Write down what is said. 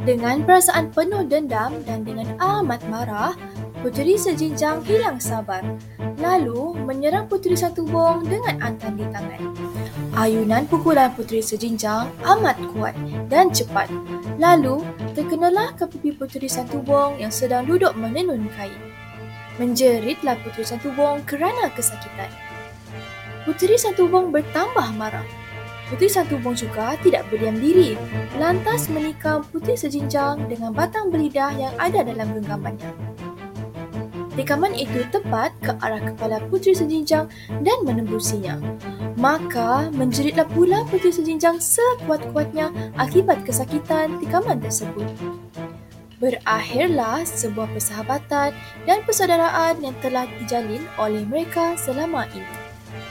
Dengan perasaan penuh dendam dan dengan amat marah, Puteri Sejinjang hilang sabar, lalu menyerang Puteri Santubong dengan antan di tangan. Ayunan pukulan Puteri Sejinjang amat kuat dan cepat, lalu terkenalah ke pipi Puteri Santubong yang sedang duduk menenun kain. Menjeritlah Puteri Santubong kerana kesakitan. Puteri Santubong bertambah marah. Puteri Santubong juga tidak berdiam diri, lantas menikam Puteri Sejinjang dengan batang belidah yang ada dalam genggamannya. Tikaman itu tepat ke arah kepala Puteri Sejinjang dan menembusinya. Maka menjeritlah pula Puteri Sejinjang sekuat-kuatnya akibat kesakitan tikaman tersebut. Berakhirlah sebuah persahabatan dan persaudaraan yang telah dijalin oleh mereka selama ini.